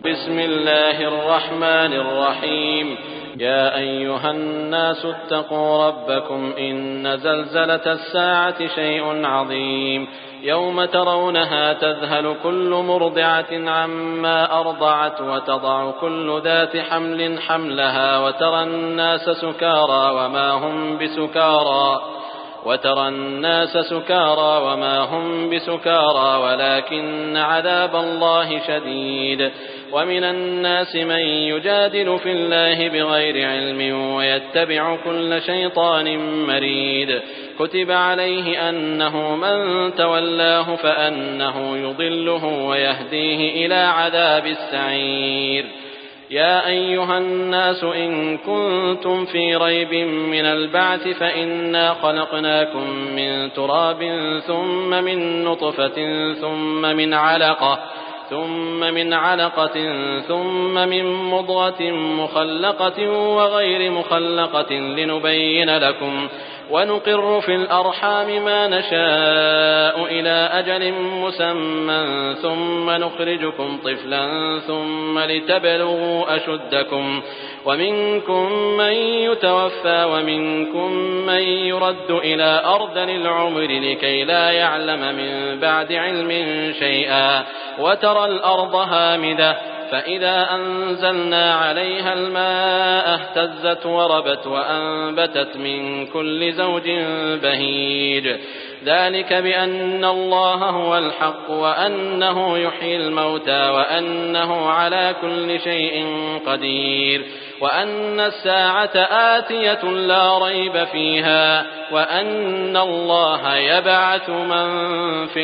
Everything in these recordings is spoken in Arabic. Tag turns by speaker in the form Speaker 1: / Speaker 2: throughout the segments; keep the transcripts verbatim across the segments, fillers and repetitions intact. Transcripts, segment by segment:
Speaker 1: بسم الله الرحمن الرحيم. يا أيها الناس اتقوا ربكم إن زلزلة الساعة شيء عظيم يوم ترونها تذهل كل مرضعة عما أرضعت وتضع كل ذات حمل حملها وترى الناس سكارى وما هم بسكارى وترى الناس سكارى وما هم بسكارى ولكن عذاب الله شديد. ومن الناس من يجادل في الله بغير علم ويتبع كل شيطان مريد. كتب عليه أنه من تولاه فأنه يضله ويهديه إلى عذاب السعير. يا أيها الناس إن كنتم في ريب من البعث فإنا خلقناكم من تراب ثم من نطفة ثم من علقة ثم من علقة ثم من مضغة مخلقة وغير مخلقة لنبين لكم ونقر في الأرحام ما نشاء إلى أجل مسمى ثم نخرجكم طفلا ثم لتبلغوا أشدكم ومنكم من يتوفى ومنكم من يرد إلى أرذل العمر لكي لا يعلم من بعد علم شيئا. وترى الأرض هامدة فإذا أنزلنا عليها الماء اهتزت وربت وأنبتت من كل زوج بهيج. ذلك بأن الله هو الحق وأنه يحيي الموتى وأنه على كل شيء قدير وأن الساعة آتية لا ريب فيها وأن الله يبعث من في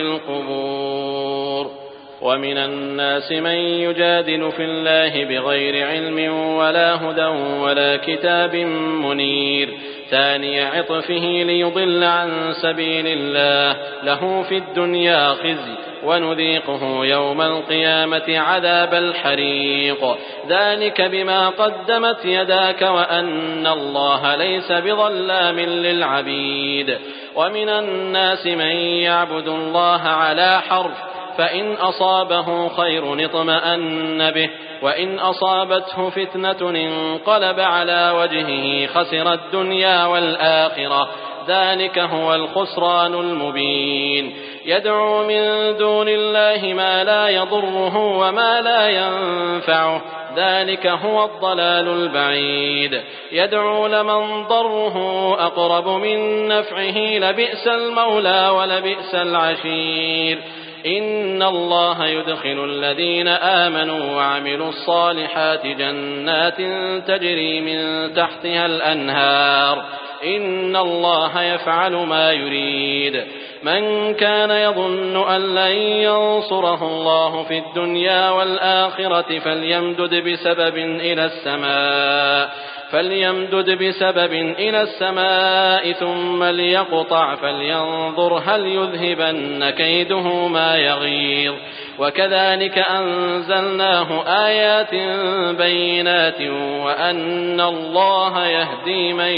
Speaker 1: القبور. ومن الناس من يجادل في الله بغير علم ولا هدى ولا كتاب منير. ثاني عطفه ليضل عن سبيل الله له في الدنيا خزي ونذيقه يوم القيامة عذاب الحريق. ذلك بما قدمت يداك وأن الله ليس بظلام للعبيد. ومن الناس من يعبد الله على حرف فإن أصابه خير اطمأن به وإن أصابته فتنة انقلب على وجهه خسر الدنيا والآخرة. ذلك هو الخسران المبين. يدعو من دون الله ما لا يضره وما لا ينفعه ذلك هو الضلال البعيد. يدعو لمن ضره أقرب من نفعه لبئس المولى ولبئس العشير. إن الله يدخل الذين آمنوا وعملوا الصالحات جنات تجري من تحتها الأنهار إن الله يفعل ما يريد. من كان يظن أن لن ينصره الله في الدنيا والآخرة فليمدد بسبب إلى السماء فليمدد بسبب إلى السماء ثم ليقطع فلينظر هل يذهبن كيده ما يغيظ. وكذلك أنزلناه آيات بينات وأن الله يهدي من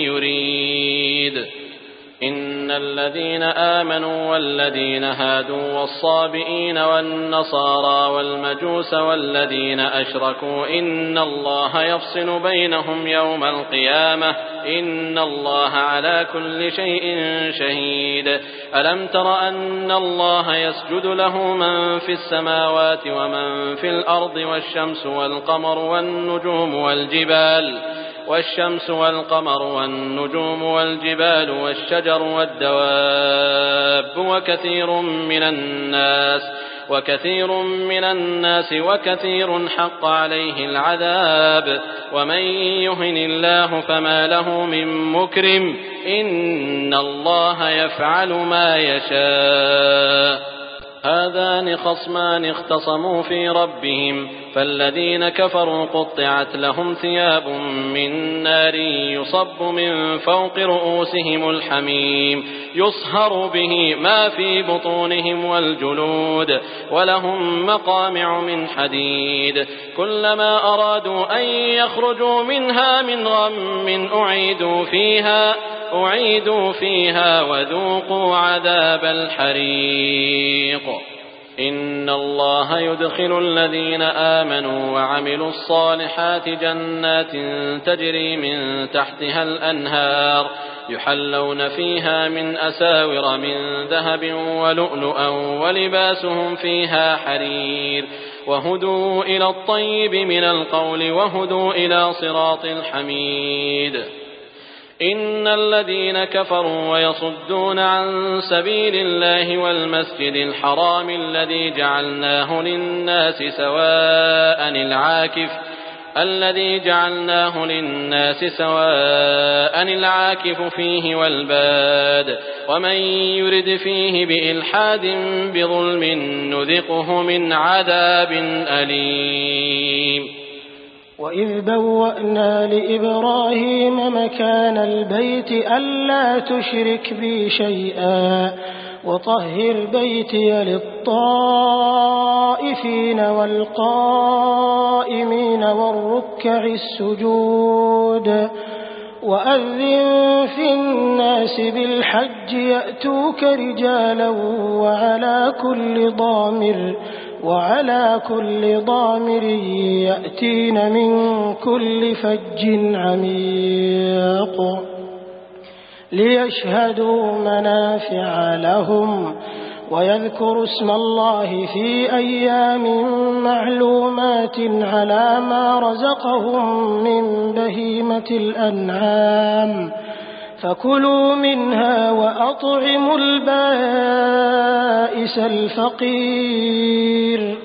Speaker 1: يريد. إن الذين آمنوا والذين هادوا والصابئين والنصارى والمجوس والذين أشركوا إن الله يفصل بينهم يوم القيامة إن الله على كل شيء شهيد. ألم تر أن الله يسجد له من في السماوات ومن في الأرض والشمس والقمر والنجوم والجبال والشمس والقمر والنجوم والجبال والشجر والدواب وكثير من الناس وكثير من الناس وكثير حق عليه العذاب. ومن يهن الله فما له من مكرم إن الله يفعل ما يشاء. هذان خصمان اختصموا في ربهم فالذين كفروا قطعت لهم ثياب من نار يصب من فوق رؤوسهم الحميم يصهر به ما في بطونهم والجلود ولهم مقامع من حديد. كلما أرادوا أن يخرجوا منها من غم أعيدوا فيها أعيدوا فيها وذوقوا عذاب الحريق. إن الله يدخل الذين آمنوا وعملوا الصالحات جنات تجري من تحتها الأنهار يحلون فيها من أساور من ذهب ولؤلؤا ولباسهم فيها حرير وهدوا إلى الطيب من القول وهدوا إلى صراط الحميد. إن الذين كفروا ويصدون عن سبيل الله والمسجد الحرام الذي جعلناه للناس سواء العاكف الذي جعلناه للناس سواء العاكف فيه والباد ومن يرد فيه بإلحاد بظلم نذقه من عذاب أليم.
Speaker 2: وإذ بوأنا لإبراهيم مكان البيت ألا تشرك بي شيئا وطهر بيتي للطائفين والقائمين والركع السجود وأذن في الناس بالحج يأتوك رجالا وعلى كل ضامر وعلى كل ضامر يأتين من كل فج عميق ليشهدوا منافع لهم ويذكروا اسم الله في أيام معلومات على ما رزقهم من بهيمة الأنعام فكلوا منها وأطعموا البائس الفقير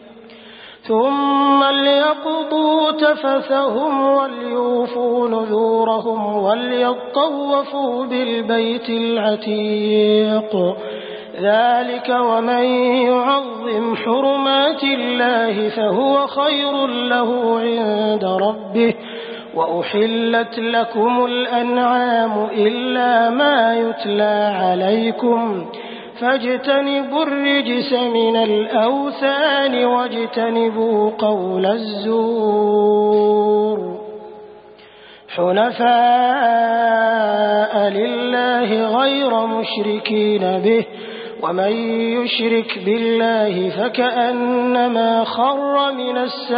Speaker 2: ثم ليقضوا تفثهم وليوفوا نذورهم وليطوفوا بالبيت العتيق ذلك ومن يعظم حرمات الله فهو خير له عند ربه وأحلت لكم الأنعام إلا ما يتلى عليكم فاجتنبوا الرجس من الأوثان واجتنبوا قول الزور حنفاء لله غير مشركين به ومن يشرك بالله فكأنما خر من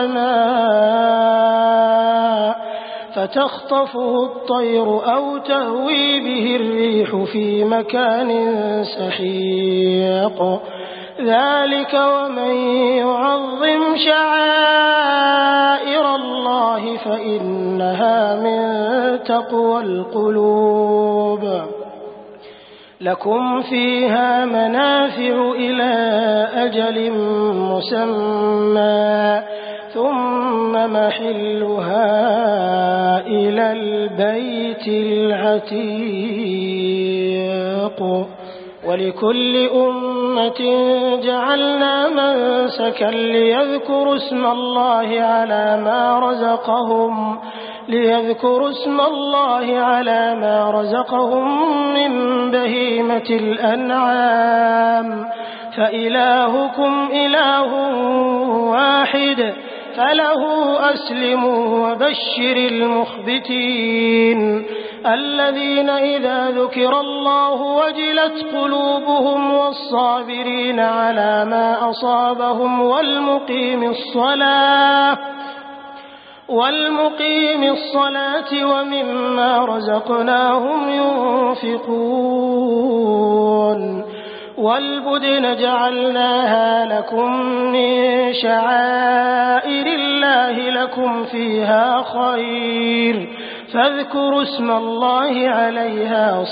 Speaker 2: السماء فتخطفه الطير أو تهوي به الريح في مكان سحيق ذلك ومن يعظم شعائر الله فإنها من تقوى القلوب لكم فيها منافع إلى أجل مسمى ثم محلها إلى البيت العتيق ولكل أمة جعلنا منسكا ليذكروا اسم الله على ما رزقهم ليذكروا اسم الله على ما رزقهم من بهيمة الأنعام فإلهكم إله واحد فله أسلموا وبشر المخبتين الذين إذا ذكر الله وجلت قلوبهم والصابرين على ما أصابهم والمقيم الصلاة والمقيم الصلاة ومما رزقناهم ينفقون والبدن جعلناها لكم من شعائر الله لكم فيها خير فاذكروا اسم الله عليها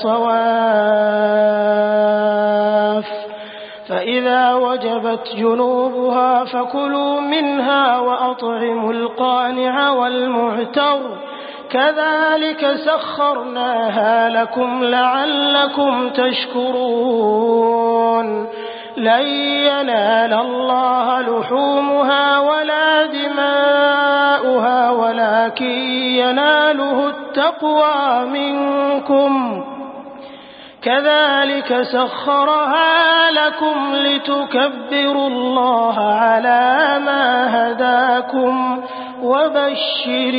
Speaker 2: صواف فإذا وجبت جنوبها فكلوا منها وأطعموا القانع والمعتر كذلك سخرناها لكم لعلكم تشكرون لن ينال الله لحومها ولا دماؤها ولكن يناله التقوى منكم كذلك سخرها لكم لتكبروا الله على ما هداكم وبشر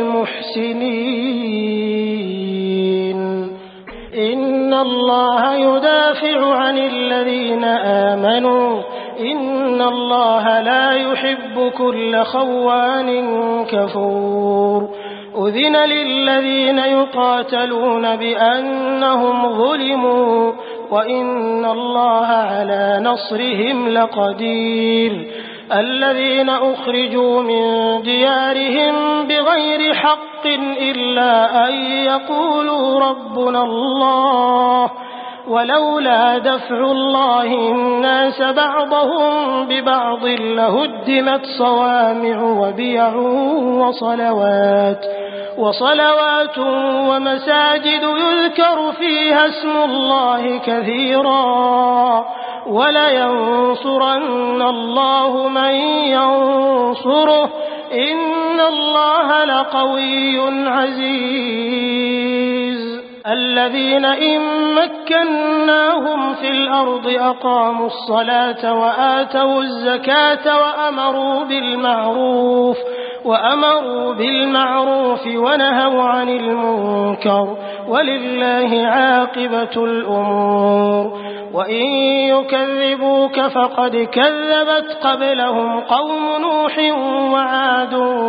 Speaker 2: المحسنين إن الله يدافع عن الذين آمنوا إن الله لا يحب كل خوان كفور أذن للذين يقاتلون بأنهم ظلموا وإن الله على نصرهم لقدير الذين أخرجوا من ديارهم بغير حق إلا أن يقولوا ربنا الله ولولا دفع الله الناس بعضهم ببعض لهدمت صوامع وبيع وصلوات وصلوات ومساجد يذكر فيها اسم الله كثيرا ولينصرن الله من ينصره إن الله لقوي عزيز الذين إن مكناهم في الأرض أقاموا الصلاة وآتوا الزكاة وأمروا بالمعروف وأمروا بالمعروف ونهوا عن المنكر ولله عاقبة الأمور وإن يكذبوك فقد كذبت قبلهم قوم نوح وعاد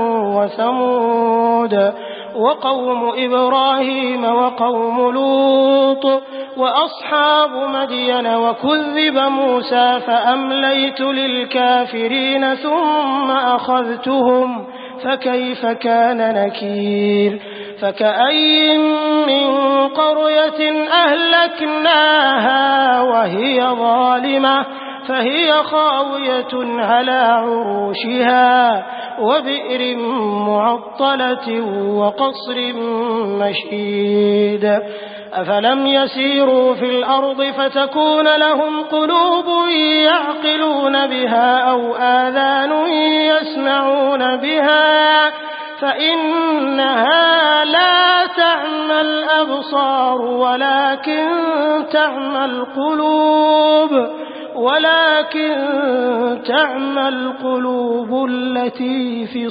Speaker 2: وثمود وقوم إبراهيم وقوم لوط وأصحاب مدين وكذب موسى فأمليت للكافرين ثم أخذتهم فكيف كان نكير فكأي من قرية أهلكناها وهي ظالمة فهي خاوية على عروشها وبئر معطلة وقصر مشيد أفلم يسيروا في الأرض فتكون لهم قلوب يعقلون بها أو آذان يسمعون بها فإنها لا تعمى الأبصار ولكن تعمى القلوب ولكن تعمى القلوب التي في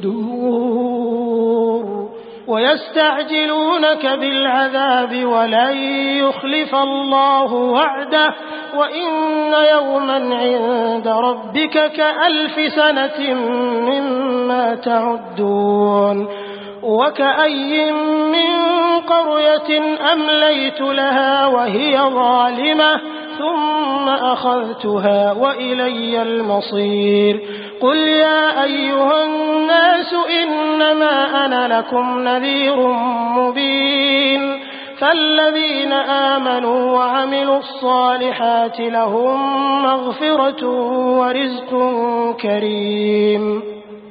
Speaker 2: الصدور ويستعجلونك بالعذاب ولن يخلف الله وعده وإن يوما عند ربك كألف سنة مما تعدون وكأي من قرية أمليت لها وهي ظالمة ثم أخذتها وإلي المصير قل يا أيها الناس إنما أنا لكم نذير مبين فالذين آمنوا وعملوا الصالحات لهم مغفرة ورزق كريم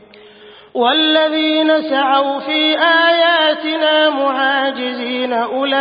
Speaker 2: والذين سعوا في آياتنا معاجزين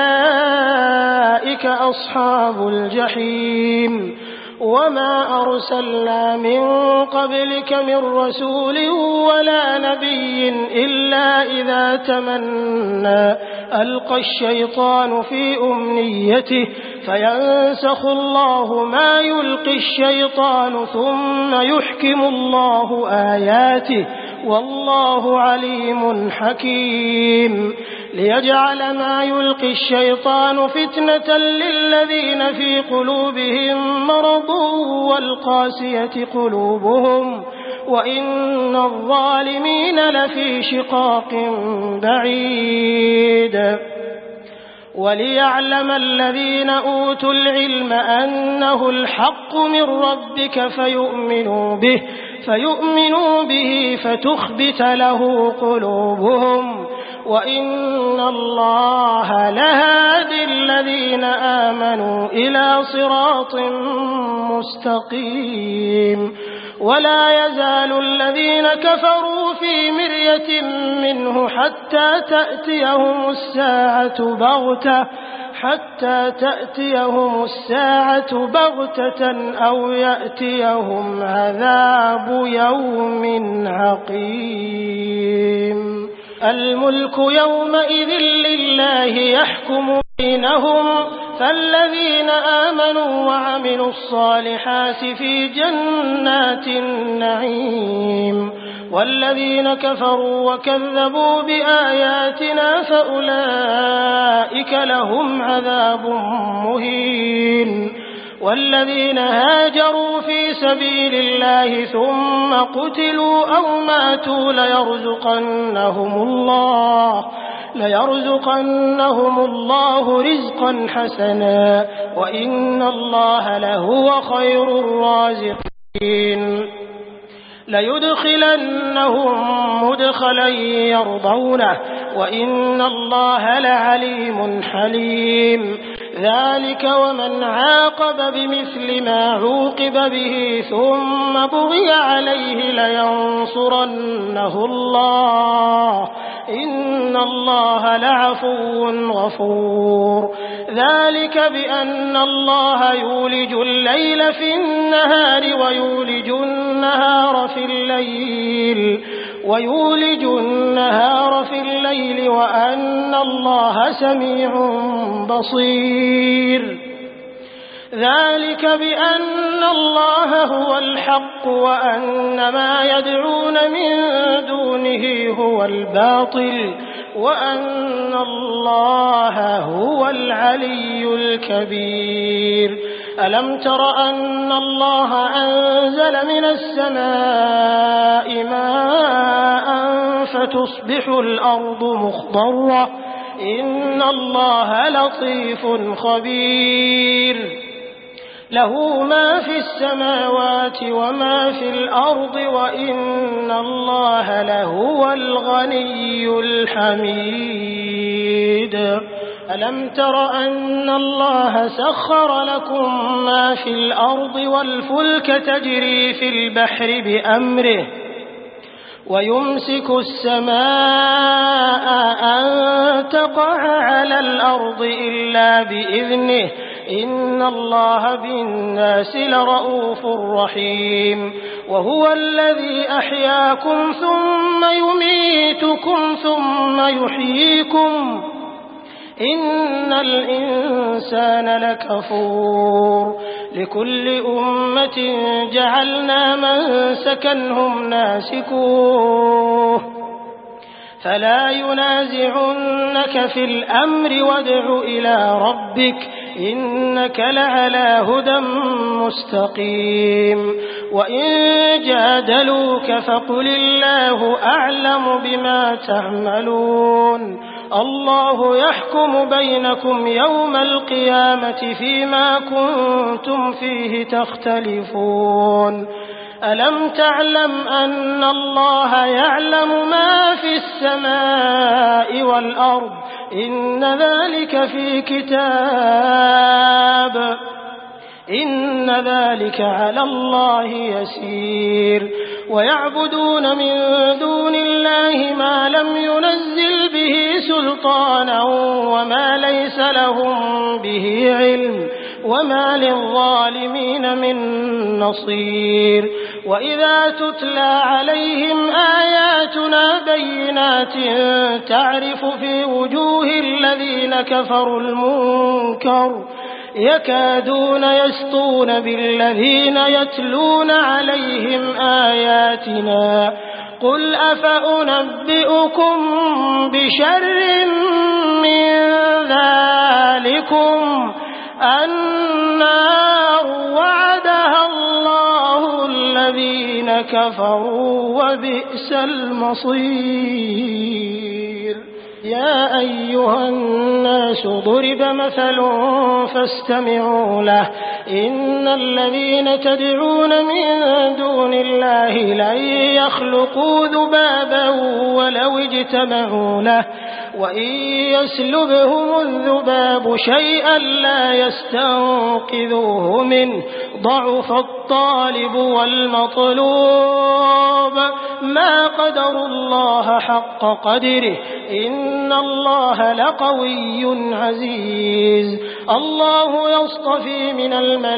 Speaker 2: أولئك أصحاب الجحيم وما أرسلنا من قبلك من رسول ولا نبي إلا إذا تمنى ألقى الشيطان في أمنيته فينسخ الله ما يلقي الشيطان ثم يحكم الله آياته والله عليم حكيم ليجعل ما يلقي الشيطان فتنة للذين في قلوبهم مرض والقاسية قلوبهم وإن الظالمين لفي شقاق بعيد وليعلم الذين أوتوا العلم أنه الحق من ربك فيؤمنوا به فيؤمنوا به فتخبت له قلوبهم وإن الله لهادي الذين آمنوا إلى صراط مستقيم ولا يزال الذين كفروا في مرية منه حتى تأتيهم الساعة بغتة حتى تأتيهم الساعة بغتة أو يأتيهم عذاب يوم عقيم الملك يومئذ لله يحكم بينهم فالذين آمنوا وعملوا الصالحات في جنات النعيم والذين كفروا وكذبوا بآياتنا فأولئك لهم عذاب مهين والذين هاجروا في سبيل الله ثم قتلوا أو ماتوا ليرزقنهم الله ليرزقنهم الله رزقا حسنا وإن الله لهو خير الرازقين ليدخلنهم مدخلا يرضونه وإن الله لعليم حليم ذلك ومن عاقب بمثل ما عوقب به ثم بغي عليه لينصرنه الله إن الله لعفو غفور ذلك بأن الله يولج الليل في النهار ويولج النهار في الليل ويولج النهار في الليل وأن الله سميع بصير ذلك بأن الله هو الحق وأن ما يدعون من دونه هو الباطل وأن الله هو العلي الكبير ألم تر أن الله أنزل من السماء ماء فتصبح الأرض مخضرة إن الله لطيف خبير له ما في السماوات وما في الأرض وإن الله لهو الغني الحميد ألم تر أن الله سخر لكم ما في الأرض والفلك تجري في البحر بأمره ويمسك السماء أن تقع على الأرض إلا بإذنه إن الله بالناس لرؤوف رحيم وهو الذي أحياكم ثم يميتكم ثم يحييكم إن الإنسان لكفور لكل أمة جعلنا منسكا هم ناسكوه فلا ينازعنك في الأمر وادع إلى ربك إنك لعلى هدى مستقيم وإن جادلوك فقل الله أعلم بما تعملون الله يحكم بينكم يوم القيامة فيما كنتم فيه تختلفون ألم تعلم أن الله يعلم ما في السماء والأرض إن ذلك في كتاب إن ذلك على الله يسير ويعبدون من دون الله ما لم ينزل به سلطانا وما ليس لهم به علم وما للظالمين من نصير وإذا تتلى عليهم آياتنا بينات تعرف في وجوه الذين كفروا المنكر يكادون يسطون بالذين يتلون عليهم آياتنا قل أفأنبئكم بشر من ذلكم النار وعدها الله الذين كفروا وبئس المصير يا أيها الناس ضرب مثل فاستمعوا له إن الذين تدعون من دون الله لن يخلقوا ذبابا ولو اجتمعوا له وإن يسلبهم الذباب شيئا لا يستنقذوه منه ضعف الطالب والمطلوب ما قدروا الله حق قدره إن الله لقوي عزيز الله يصطفي من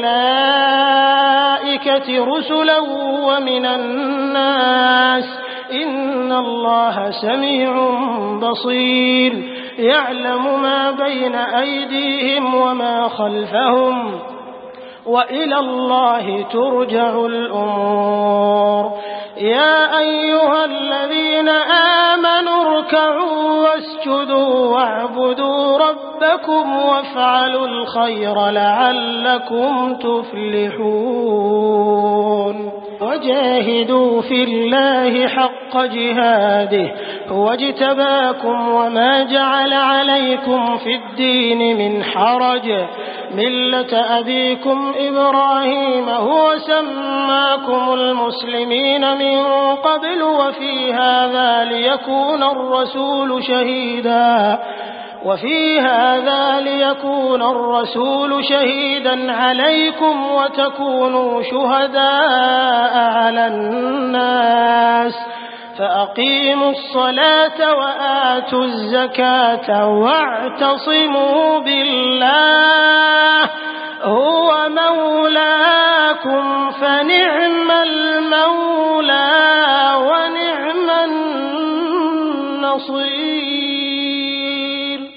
Speaker 2: الملائكة رسلا ومن الناس إن الله سميع بصير يعلم ما بين أيديهم وما خلفهم وإلى الله ترجع الأمور يا أيها الذين آمنوا اركعوا واسجدوا واعبدوا ربكم ربكم وافعلوا الخير لعلكم تفلحون وجاهدوا في الله حق جهاده هو اجتباكم وما جعل عليكم في الدين من حرج ملة أبيكم إبراهيم هو سماكم المسلمين من قبل وفي هذا ليكون الرسول شهيدا وفي هذا ليكون الرسول شهيدا عليكم وتكونوا شهداء على الناس فأقيموا الصلاة وآتوا الزكاة واعتصموا بالله